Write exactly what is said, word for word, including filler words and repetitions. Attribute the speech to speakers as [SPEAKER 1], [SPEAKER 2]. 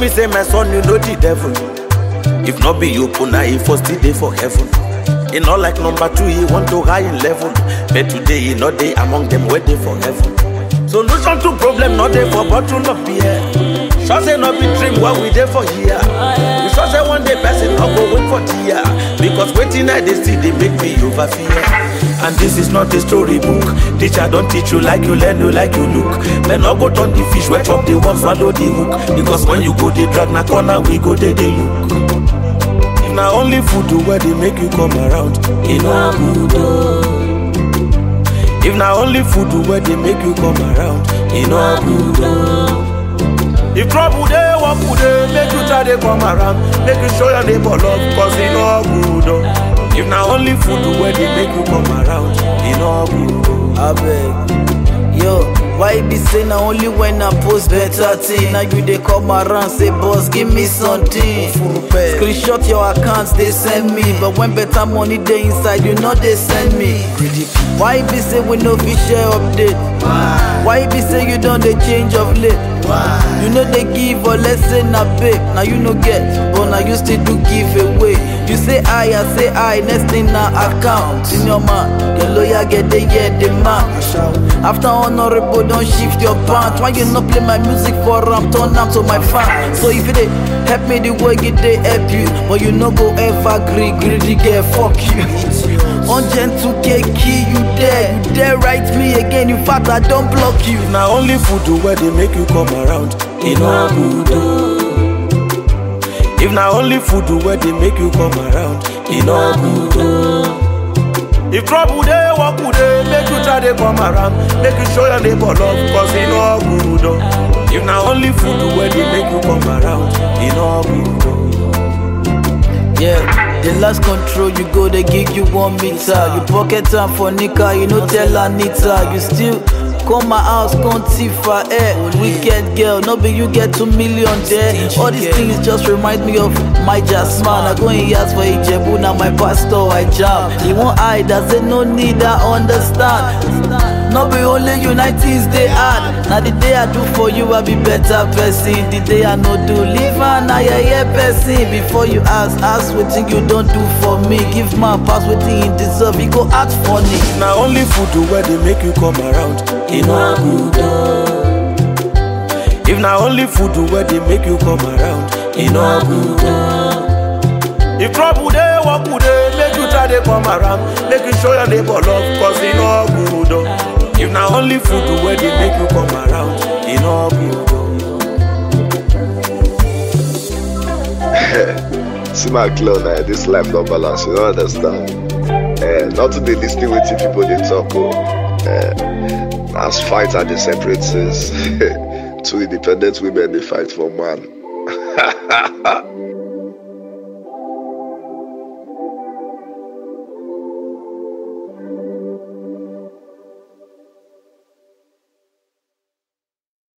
[SPEAKER 1] me say my son, you know the devil. If not be you, Puna, he first day for heaven. He not like number two, he want to high in level. But today, he not day among them waiting for heaven. Solution to problem, not there for bottle of beer. Sure say not be dream what we there for here. We sure say one day person not go wait for tear. Because waiting I they see they make me over fear. And this is not a storybook. Teacher don't teach you like you learn, you like you look. Men not go turn the fish, wet up the one, swallow the hook. Because when you go they drag na corner, we go they they look. If na only food do where they make you come around, it no good oh. If na only food do where they make you come around, it no good oh. If trouble they walk with they make you try to come around, make you show your neighbor love, cause it no good oh. If na only food do where they make you come around, it no good oh.
[SPEAKER 2] I beg, yo, why you be say na only when I post better thing? Now you they come around say boss give me something. Screenshot your accounts they send me, but when better money they inside you know they send me. Why you be say we no fit share update? Why you be say you don't they change of late? You know they give or let's say na big. Now you no get, but now you still do give away. You say I, I say I, next thing na account. In your man, your lawyer get the yeah the man. After honorable, don't shift your pants. Why you not play my music for ram? Turn am to my fan. So if they help me the way it they help you, but you no go ever agree, greedy girl, fuck you. Ungentle K key, you there, you there write me again. In fact, I don't block you.
[SPEAKER 1] Now only food do where they make you come around, it no good oh. If na only food do where they make you come around, it no good oh. If trouble they walk with they make you try to come around, make you show your neighbor love, cause it no good oh. If na only food do where they make you come around, it no good oh.
[SPEAKER 2] Yeah, the last control you go, they give you one meter. You pocket time for Nika, you no tell Anita. You still come my house, come Tifa, eh? Wicked girl, no be you get two million there. All these things just remind me of my Jasmine. I go in years for Ijebu, now my pastor I jam. He won't hide, I say no need, I understand. No be only united they add. Now the day I do for you, I be better person. The day I no do, leave and I hear person. Before you ask, ask what thing you don't do for me. Give my pass what thing you deserve, he go act funny.
[SPEAKER 1] Now only food do where they make you come around, it no good oh. If na only food do where they make you come around, it no good oh. If trouble they walk with they make you try to come around, make you show your neighbor love, cause it no good oh. If na only food do where they make you come around, it no good oh.
[SPEAKER 3] See my clown now, this life no balance, you don't understand. Uh, not to be listening with you people they talk oh. Uh, as fight are the separates, two independent women they fight for man.